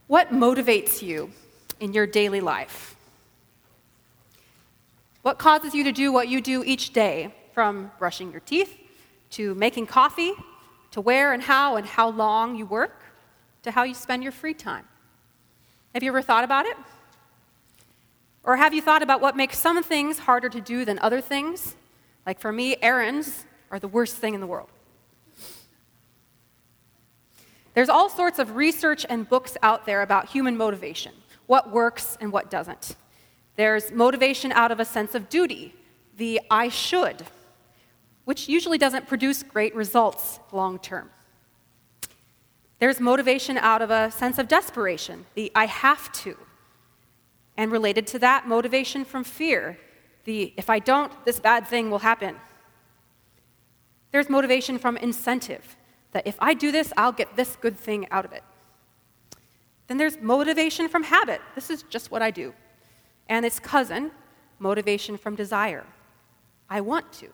What motivates you in your daily life? What causes you to do what you do each day, from brushing your teeth, to making coffee, to where and how long you work, to how you spend your free time? Have you ever thought about it? Or have you thought about what makes some things harder to do than other things? Like for me, errands are the worst thing in the world. There's all sorts of research and books out there about human motivation, what works and what doesn't. There's motivation out of a sense of duty, the I should, which usually doesn't produce great results long term. There's motivation out of a sense of desperation, the I have to. And related to that, motivation from fear, the if I don't, this bad thing will happen. There's motivation from incentive, that if I do this, I'll get this good thing out of it. Then there's motivation from habit. This is just what I do. And its cousin, motivation from desire. I want to.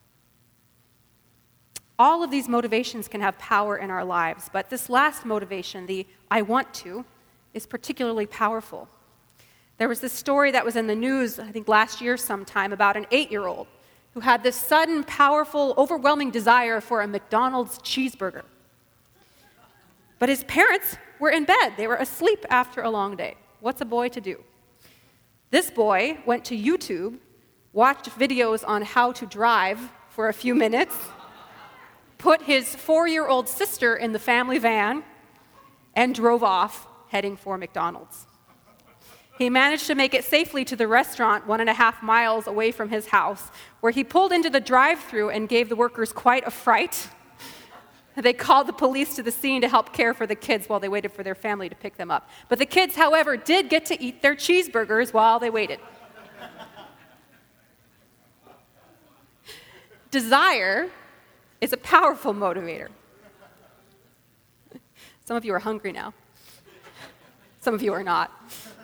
All of these motivations can have power in our lives, but this last motivation, the I want to, is particularly powerful. There was this story that was in the news, I think last year sometime, about an 8-year-old who had this sudden, powerful, overwhelming desire for a McDonald's cheeseburger. But his parents were in bed. They were asleep after a long day. What's a boy to do? This boy went to YouTube, watched videos on how to drive for a few minutes, put his 4-year-old sister in the family van, and drove off, heading for McDonald's. He managed to make it safely to the restaurant 1.5 miles away from his house, where he pulled into the drive-thru and gave the workers quite a fright. They called the police to the scene to help care for the kids while they waited for their family to pick them up. But the kids, however, did get to eat their cheeseburgers while they waited. Desire is a powerful motivator. Some of you are hungry now. Some of you are not.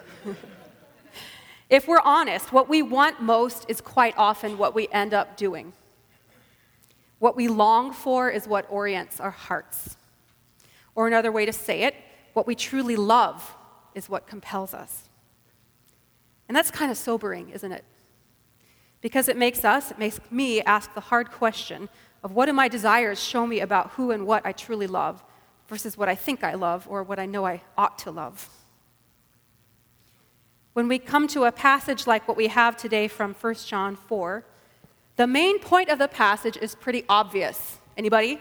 If we're honest, what we want most is quite often what we end up doing. What we long for is what orients our hearts. Or another way to say it, what we truly love is what compels us. And that's kind of sobering, isn't it? Because it makes me ask the hard question of what do my desires show me about who and what I truly love versus what I think I love or what I know I ought to love. When we come to a passage like what we have today from 1 John 4, the main point of the passage is pretty obvious. Anybody?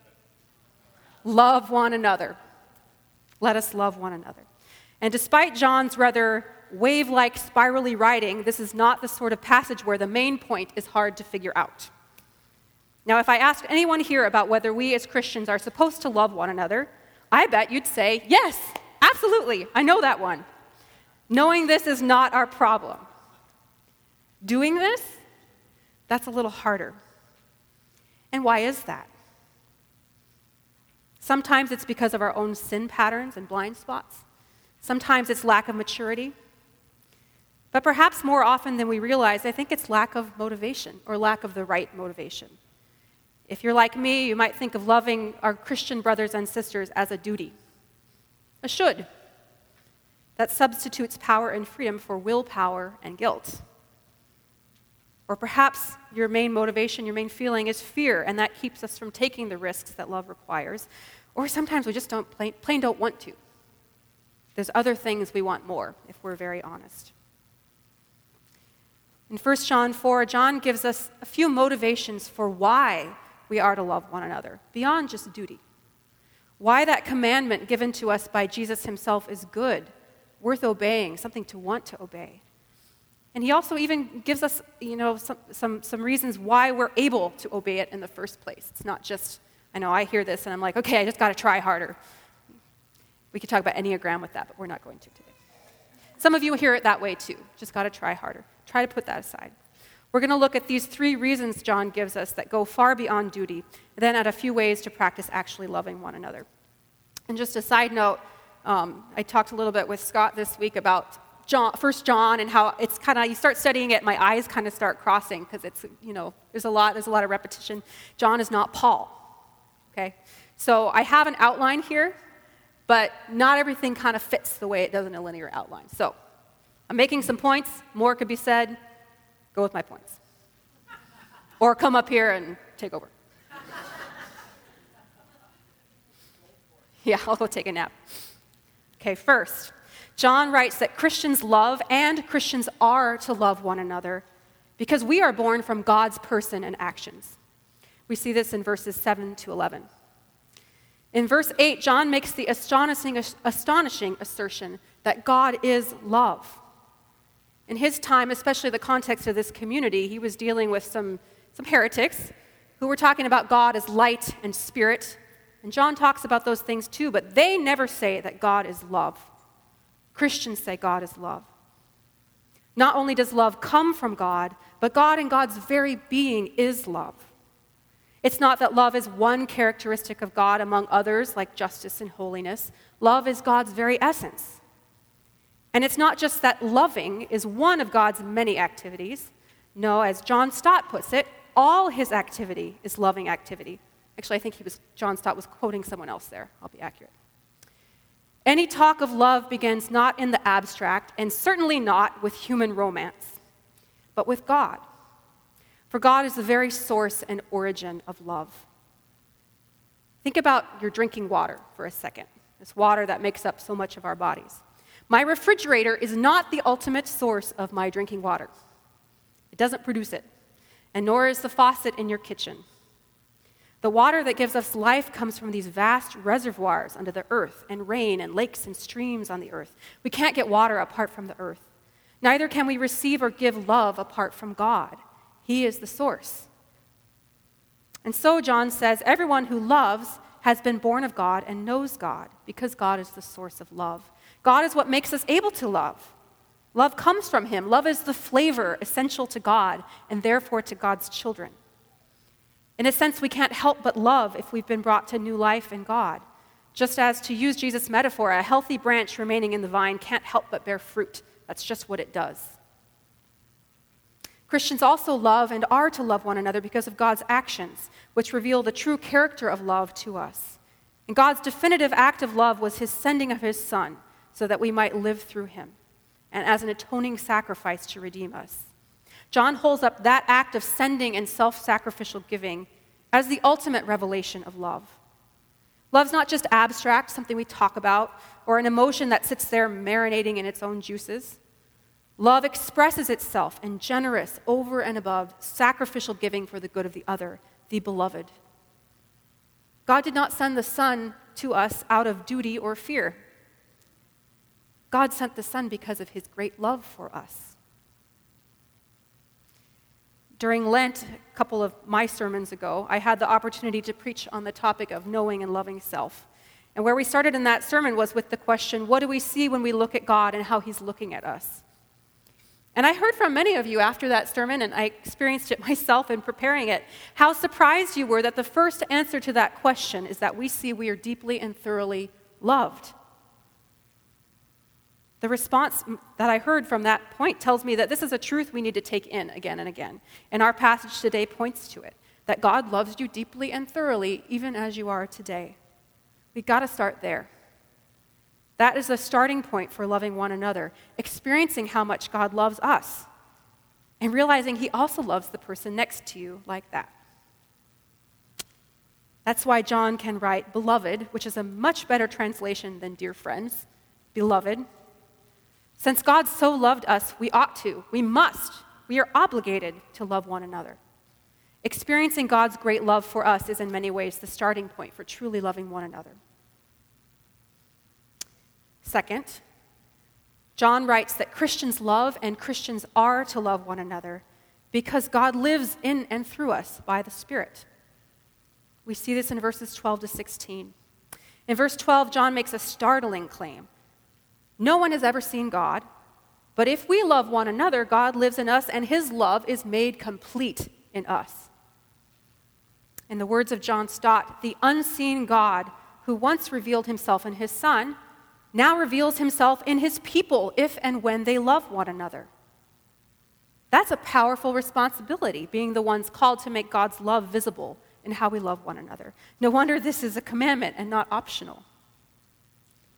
Love one another. Let us love one another. And despite John's rather wave-like spirally writing, this is not the sort of passage where the main point is hard to figure out. Now, if I asked anyone here about whether we as Christians are supposed to love one another, I bet you'd say, yes, absolutely, I know that one. Knowing this is not our problem. Doing this, that's a little harder. And why is that? Sometimes it's because of our own sin patterns and blind spots. Sometimes it's lack of maturity. But perhaps more often than we realize, I think it's lack of motivation or lack of the right motivation. If you're like me, you might think of loving our Christian brothers and sisters as a duty, a should, that substitutes power and freedom for willpower and guilt. Or perhaps your main motivation, your main feeling is fear, and that keeps us from taking the risks that love requires. Or sometimes we just plain don't want to. There's other things we want more, if we're very honest. In 1 John 4, John gives us a few motivations for why we are to love one another, beyond just duty. Why that commandment given to us by Jesus himself is good, worth obeying, something to want to obey. And he also even gives us, some reasons why we're able to obey it in the first place. It's not just, I hear this and I'm like, okay, I just got to try harder. We could talk about Enneagram with that, but we're not going to today. Some of you hear it that way too. Just got to try harder. Try to put that aside. We're going to look at these 3 reasons John gives us that go far beyond duty, and then at a few ways to practice actually loving one another. And just a side note, I talked a little bit with Scott this week about 1 John and how it's kind of, you start studying it, my eyes kind of start crossing because it's, there's a lot of repetition. John is not Paul, okay? So I have an outline here, but not everything kind of fits the way it does in a linear outline. So I'm making some points. More could be said. Go with my points. Or come up here and take over. Yeah, I'll go take a nap. Okay, first, John writes that Christians love and Christians are to love one another because we are born from God's person and actions. We see this in verses 7 to 11. In verse 8, John makes the astonishing assertion that God is love. In his time, especially the context of this community, he was dealing with some heretics who were talking about God as light and spirit. And John talks about those things too, but they never say that God is love. Christians say God is love. Not only does love come from God, but God and God's very being is love. It's not that love is one characteristic of God among others, like justice and holiness. Love is God's very essence. And it's not just that loving is one of God's many activities. No, as John Stott puts it, all his activity is loving activity. Actually, I think John Stott was quoting someone else there. I'll be accurate. Any talk of love begins not in the abstract, and certainly not with human romance, but with God. For God is the very source and origin of love. Think about your drinking water for a second, this water that makes up so much of our bodies. My refrigerator is not the ultimate source of my drinking water. It doesn't produce it, and nor is the faucet in your kitchen. The water that gives us life comes from these vast reservoirs under the earth, and rain and lakes and streams on the earth. We can't get water apart from the earth. Neither can we receive or give love apart from God. He is the source. And so John says, everyone who loves has been born of God and knows God, because God is the source of love. God is what makes us able to love. Love comes from him. Love is the flavor essential to God, and therefore to God's children. In a sense, we can't help but love if we've been brought to new life in God. Just as, to use Jesus' metaphor, a healthy branch remaining in the vine can't help but bear fruit. That's just what it does. Christians also love and are to love one another because of God's actions, which reveal the true character of love to us. And God's definitive act of love was his sending of his Son so that we might live through him, and as an atoning sacrifice to redeem us. John holds up that act of sending and self-sacrificial giving as the ultimate revelation of love. Love's not just abstract, something we talk about, or an emotion that sits there marinating in its own juices. Love expresses itself in generous, over and above, sacrificial giving for the good of the other, the beloved. God did not send the Son to us out of duty or fear. God sent the Son because of his great love for us. During Lent, a couple of my sermons ago, I had the opportunity to preach on the topic of knowing and loving self. And where we started in that sermon was with the question, what do we see when we look at God and how he's looking at us? And I heard from many of you after that sermon, and I experienced it myself in preparing it, how surprised you were that the first answer to that question is that we see we are deeply and thoroughly loved. The response that I heard from that point tells me that this is a truth we need to take in again and again. And our passage today points to it, that God loves you deeply and thoroughly, even as you are today. We've got to start there. That is the starting point for loving one another, experiencing how much God loves us, and realizing he also loves the person next to you like that. That's why John can write, beloved, which is a much better translation than dear friends, beloved. Since God so loved us, we ought to, we must, we are obligated to love one another. Experiencing God's great love for us is in many ways the starting point for truly loving one another. Second, John writes that Christians love and Christians are to love one another because God lives in and through us by the Spirit. We see this in verses 12 to 16. In verse 12, John makes a startling claim. No one has ever seen God, but if we love one another, God lives in us, and his love is made complete in us. In the words of John Stott, the unseen God who once revealed himself in his Son now reveals himself in his people if and when they love one another. That's a powerful responsibility, being the ones called to make God's love visible in how we love one another. No wonder this is a commandment and not optional.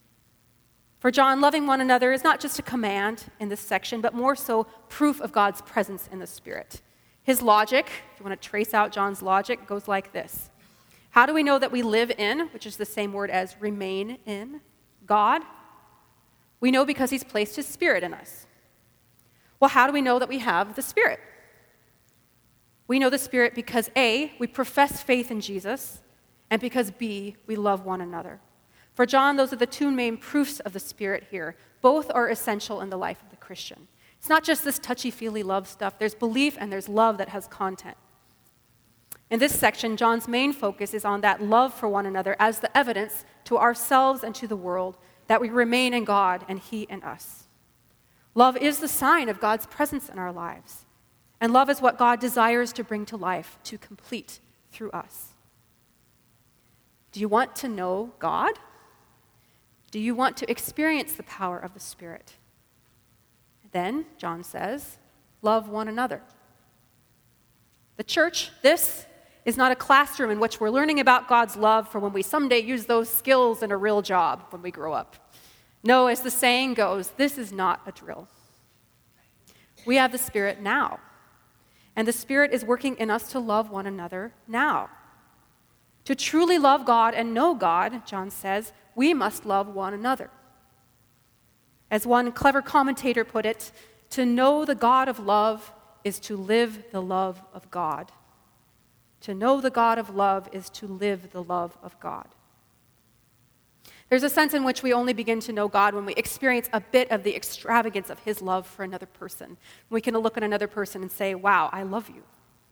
For John, loving one another is not just a command in this section, but more so proof of God's presence in the Spirit. His logic, if you want to trace out John's logic, goes like this. How do we know that we live in, which is the same word as remain in, God? We know because he's placed his Spirit in us. Well, how do we know that we have the Spirit? We know the Spirit because A, we profess faith in Jesus, and because B, we love one another. For John, those are the two main proofs of the Spirit here. Both are essential in the life of the Christian. It's not just this touchy-feely love stuff. There's belief and there's love that has content. In this section, John's main focus is on that love for one another as the evidence to ourselves and to the world that we remain in God and he in us. Love is the sign of God's presence in our lives. And love is what God desires to bring to life, to complete through us. Do you want to know God? Do you want to experience the power of the Spirit? Then, John says, love one another. The church, this is not a classroom in which we're learning about God's love for when we someday use those skills in a real job when we grow up. No, as the saying goes, this is not a drill. We have the Spirit now. And the Spirit is working in us to love one another now. To truly love God and know God, John says, we must love one another. As one clever commentator put it, to know the God of love is to live the love of God. To know the God of love is to live the love of God. There's a sense in which we only begin to know God when we experience a bit of the extravagance of his love for another person. We can look at another person and say, wow, I love you.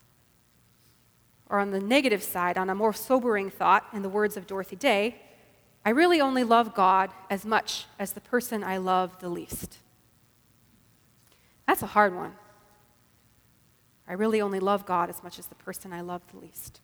Or on the negative side, on a more sobering thought, in the words of Dorothy Day, I really only love God as much as the person I love the least. That's a hard one. I really only love God as much as the person I love the least.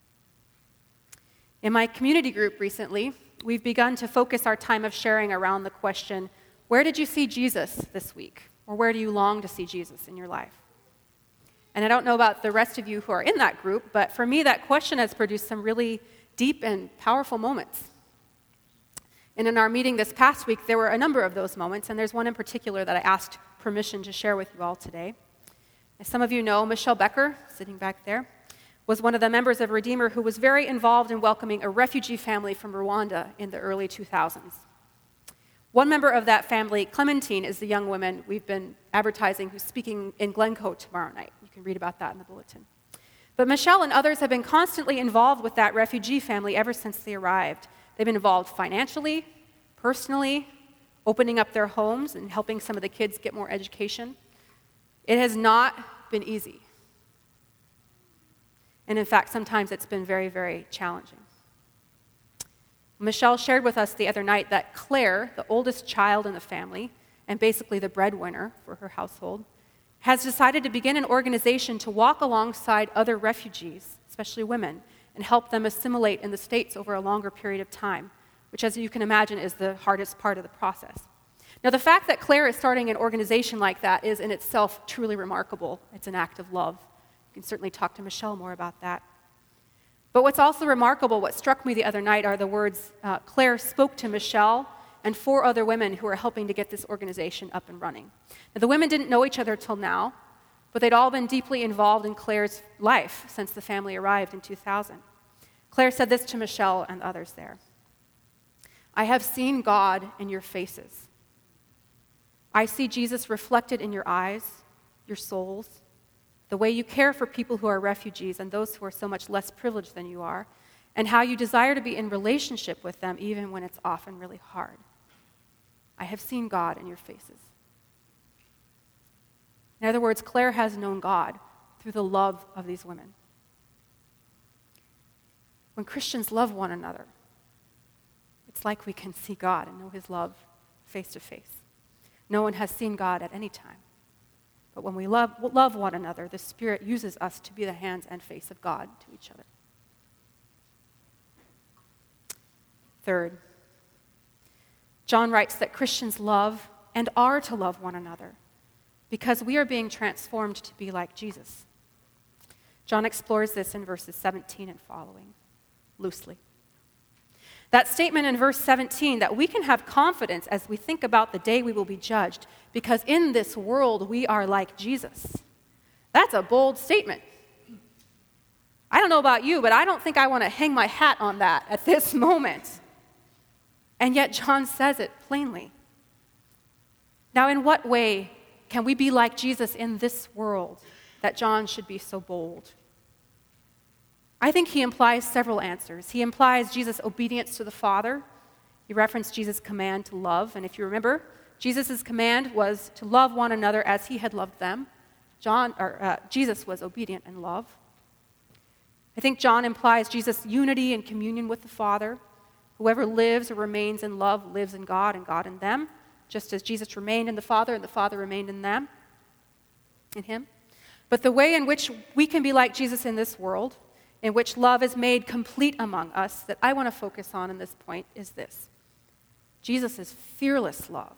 In my community group recently, we've begun to focus our time of sharing around the question, where did you see Jesus this week? Or where do you long to see Jesus in your life? And I don't know about the rest of you who are in that group, but for me, that question has produced some really deep and powerful moments. And in our meeting this past week, there were a number of those moments, and there's one in particular that I asked permission to share with you all today. As some of you know, Michelle Becker, sitting back there, was one of the members of Redeemer who was very involved in welcoming a refugee family from Rwanda in the early 2000s. One member of that family, Clementine, is the young woman we've been advertising who's speaking in Glencoe tomorrow night. You can read about that in the bulletin. But Michelle and others have been constantly involved with that refugee family ever since they arrived. They've been involved financially, personally, opening up their homes and helping some of the kids get more education. It has not been easy. And in fact, sometimes it's been very, very challenging. Michelle shared with us the other night that Claire, the oldest child in the family, and basically the breadwinner for her household, has decided to begin an organization to walk alongside other refugees, especially women, and help them assimilate in the States over a longer period of time, which, as you can imagine, is the hardest part of the process. Now, the fact that Claire is starting an organization like that is in itself truly remarkable. It's an act of love. You can certainly talk to Michelle more about that. But what's also remarkable, what struck me the other night, are the words Claire spoke to Michelle and 4 other women who are helping to get this organization up and running. Now, the women didn't know each other till now, but they'd all been deeply involved in Claire's life since the family arrived in 2000. Claire said this to Michelle and others there. I have seen God in your faces. I see Jesus reflected in your eyes, your souls, the way you care for people who are refugees and those who are so much less privileged than you are, and how you desire to be in relationship with them even when it's often really hard. I have seen God in your faces. In other words, Claire has known God through the love of these women. When Christians love one another, it's like we can see God and know his love face to face. No one has seen God at any time. But when we love one another, the Spirit uses us to be the hands and face of God to each other. Third, John writes that Christians love and are to love one another because we are being transformed to be like Jesus. John explores this in verses 17 and following, loosely. That statement in verse 17 that we can have confidence as we think about the day we will be judged, because in this world we are like Jesus. That's a bold statement. I don't know about you, but I don't think I want to hang my hat on that at this moment. And yet John says it plainly. Now, in what way can we be like Jesus in this world that John should be so bold? I think he implies several answers. He implies Jesus' obedience to the Father. He referenced Jesus' command to love. And if you remember, Jesus' command was to love one another as he had loved them. Jesus was obedient in love. I think John implies Jesus' unity and communion with the Father. Whoever lives or remains in love lives in God and God in them, just as Jesus remained in the Father and the Father remained in them, in him. But the way in which we can be like Jesus in this world, in which love is made complete among us, that I want to focus on in this point is this. Jesus' fearless love.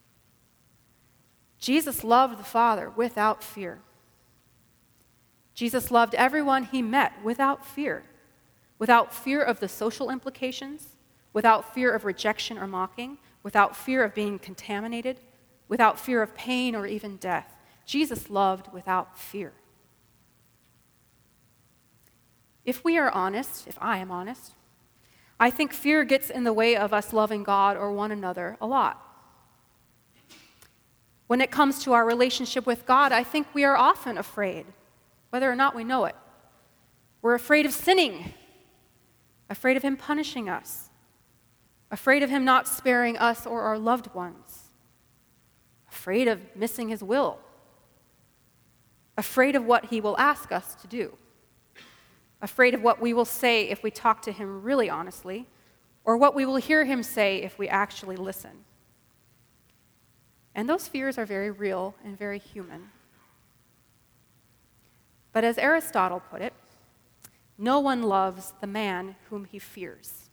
Jesus loved the Father without fear. Jesus loved everyone he met without fear of the social implications, without fear of rejection or mocking, without fear of being contaminated, without fear of pain or even death. Jesus loved without fear. If we are honest, if I am honest, I think fear gets in the way of us loving God or one another a lot. When it comes to our relationship with God, I think we are often afraid, whether or not we know it. We're afraid of sinning, afraid of him punishing us, afraid of him not sparing us or our loved ones, afraid of missing his will, afraid of what he will ask us to do, afraid of what we will say if we talk to him really honestly, or what we will hear him say if we actually listen. And those fears are very real and very human. But as Aristotle put it, no one loves the man whom he fears.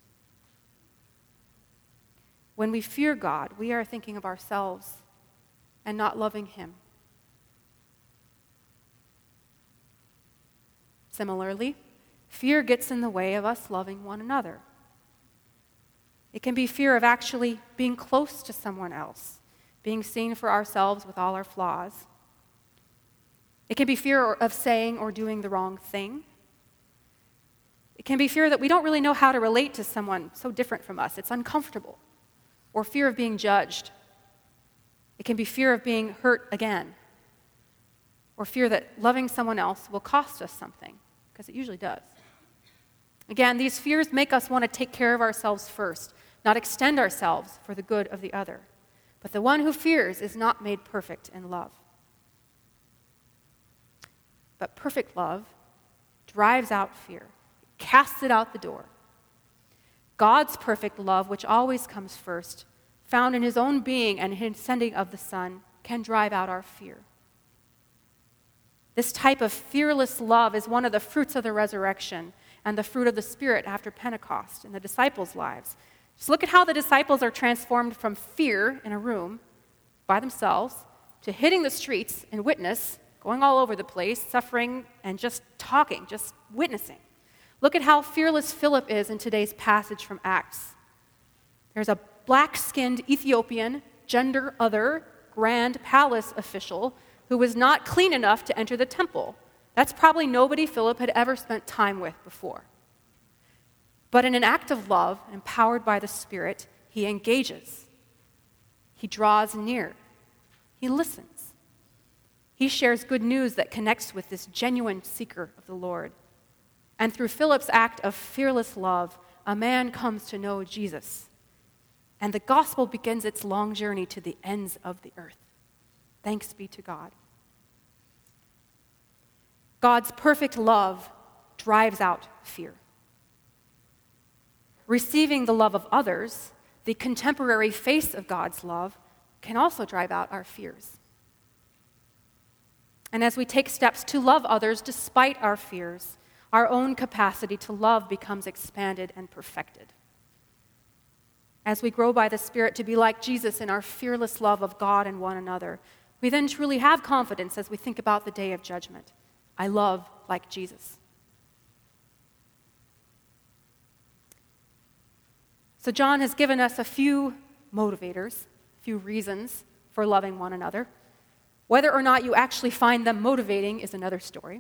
When we fear God, we are thinking of ourselves and not loving him. Similarly, fear gets in the way of us loving one another. It can be fear of actually being close to someone else, being seen for ourselves with all our flaws. It can be fear of saying or doing the wrong thing. It can be fear that we don't really know how to relate to someone so different from us. It's uncomfortable. Or fear of being judged. It can be fear of being hurt again. Or fear that loving someone else will cost us something, because it usually does. Again, these fears make us want to take care of ourselves first, not extend ourselves for the good of the other. But the one who fears is not made perfect in love. But perfect love drives out fear, casts it out the door. God's perfect love, which always comes first, found in his own being and his sending of the Son, can drive out our fear. This type of fearless love is one of the fruits of the resurrection and the fruit of the Spirit after Pentecost in the disciples' lives. Just look at how the disciples are transformed from fear in a room by themselves to hitting the streets and witness, going all over the place, suffering and just talking, just witnessing. Look at how fearless Philip is in today's passage from Acts. There's a black-skinned Ethiopian, gender other, grand palace official who was not clean enough to enter the temple. That's probably nobody Philip had ever spent time with before. But in an act of love, empowered by the Spirit, he engages. He draws near. He listens. He shares good news that connects with this genuine seeker of the Lord. And through Philip's act of fearless love, a man comes to know Jesus. And the gospel begins its long journey to the ends of the earth. Thanks be to God. God's perfect love drives out fear. Receiving the love of others, the contemporary face of God's love, can also drive out our fears. And as we take steps to love others despite our fears, our own capacity to love becomes expanded and perfected. As we grow by the Spirit to be like Jesus in our fearless love of God and one another, we then truly have confidence as we think about the day of judgment. I love like Jesus. So John has given us a few motivators, a few reasons for loving one another. Whether or not you actually find them motivating is another story.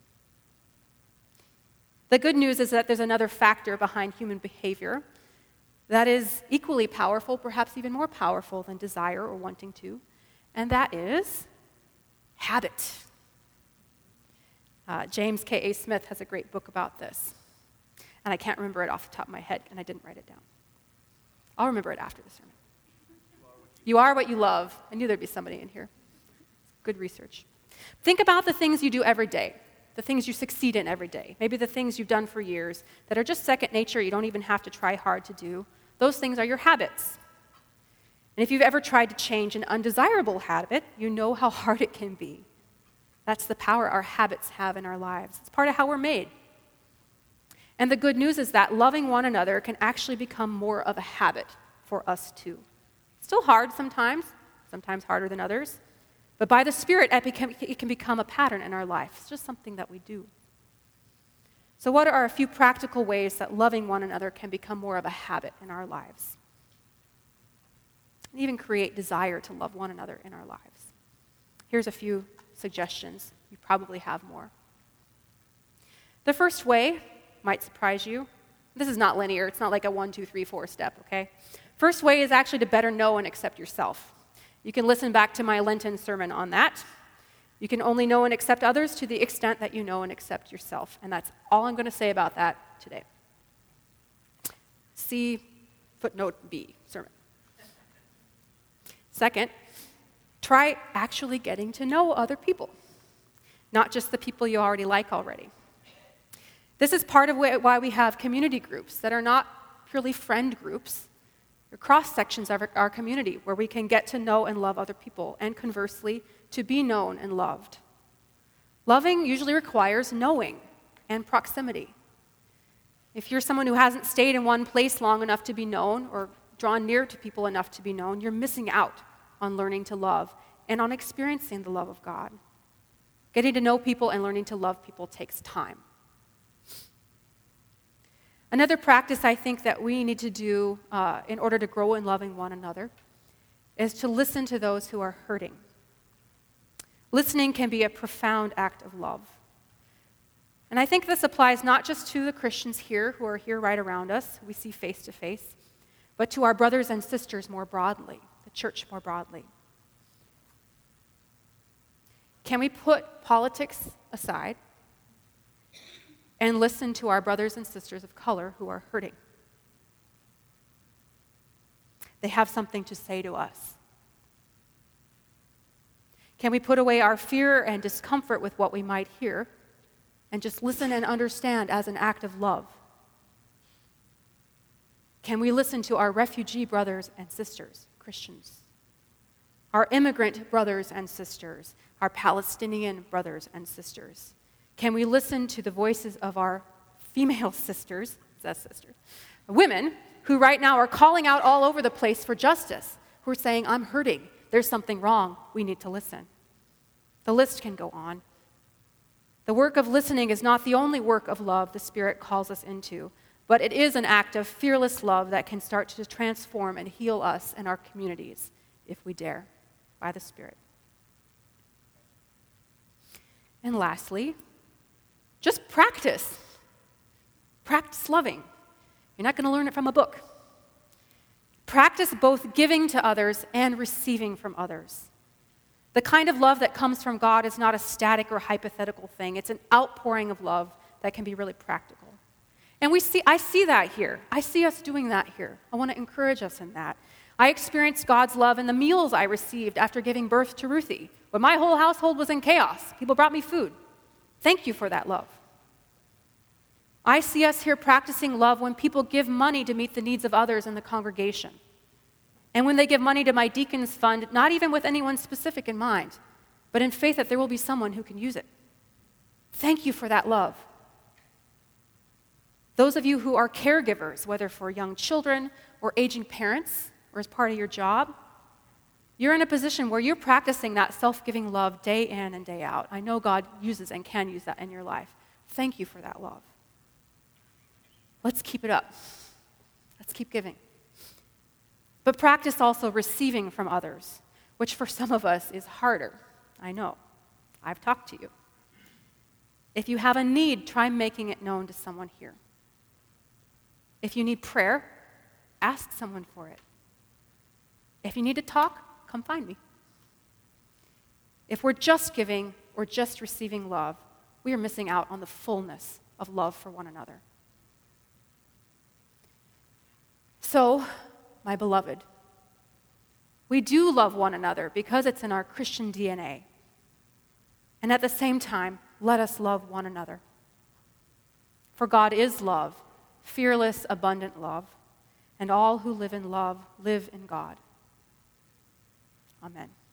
The good news is that there's another factor behind human behavior that is equally powerful, perhaps even more powerful than desire or wanting to, and that is habit. James K.A. Smith has a great book about this, and I can't remember it off the top of my head, and I didn't write it down. I'll remember it after the sermon. You are what you love. I knew there'd be somebody in here. Good research. Think about the things you do every day, the things you succeed in every day, maybe the things you've done for years that are just second nature, you don't even have to try hard to do. Those things are your habits. And if you've ever tried to change an undesirable habit, you know how hard it can be. That's the power our habits have in our lives. It's part of how we're made. And the good news is that loving one another can actually become more of a habit for us too. Still hard sometimes harder than others, but by the Spirit, it can become a pattern in our life. It's just something that we do. So what are a few practical ways that loving one another can become more of a habit in our lives? And even create desire to love one another in our lives. Here's a few suggestions. You probably have more. The first way might surprise you. This is not linear. It's not like a 1, 2, 3, 4 step, okay? First way is actually to better know and accept yourself. You can listen back to my Lenten sermon on that. You can only know and accept others to the extent that you know and accept yourself. And that's all I'm going to say about that today. See footnote B, sermon. Second, try actually getting to know other people, not just the people you already like already. This is part of why we have community groups that are not purely friend groups. They're cross-sections of our community where we can get to know and love other people, and conversely, to be known and loved. Loving usually requires knowing and proximity. If you're someone who hasn't stayed in one place long enough to be known or drawn near to people enough to be known, you're missing out on learning to love and on experiencing the love of God. Getting to know people and learning to love people takes time. Another practice I think that we need to do in order to grow in loving one another is to listen to those who are hurting. Listening can be a profound act of love. And I think this applies not just to the Christians here who are here right around us, who we see face to face, but to our brothers and sisters more broadly, the church more broadly. Can we put politics aside and listen to our brothers and sisters of color who are hurting? They have something to say to us. Can we put away our fear and discomfort with what we might hear and just listen and understand as an act of love? Can we listen to our refugee brothers and sisters, Christians, our immigrant brothers and sisters, our Palestinian brothers and sisters? Can we listen to the voices of our female sisters, women, who right now are calling out all over the place for justice, who are saying, I'm hurting, there's something wrong, we need to listen. The list can go on. The work of listening is not the only work of love the Spirit calls us into, but it is an act of fearless love that can start to transform and heal us and our communities, if we dare, by the Spirit. And lastly, just practice. Practice loving. You're not going to learn it from a book. Practice both giving to others and receiving from others. The kind of love that comes from God is not a static or hypothetical thing. It's an outpouring of love that can be really practical. And I see that here. I see us doing that here. I want to encourage us in that. I experienced God's love in the meals I received after giving birth to Ruthie, when my whole household was in chaos. People brought me food. Thank you for that love. I see us here practicing love when people give money to meet the needs of others in the congregation. And when they give money to my deacons fund, not even with anyone specific in mind, but in faith that there will be someone who can use it. Thank you for that love. Those of you who are caregivers, whether for young children or aging parents or as part of your job, you're in a position where you're practicing that self-giving love day in and day out. I know God uses and can use that in your life. Thank you for that love. Let's keep it up. Let's keep giving. But practice also receiving from others, which for some of us is harder. I know. I've talked to you. If you have a need, try making it known to someone here. If you need prayer, ask someone for it. If you need to talk, come find me. If we're just giving or just receiving love, we are missing out on the fullness of love for one another. So, my beloved, we do love one another because it's in our Christian DNA. And at the same time, let us love one another. For God is love, fearless, abundant love, and all who live in love live in God. Amen.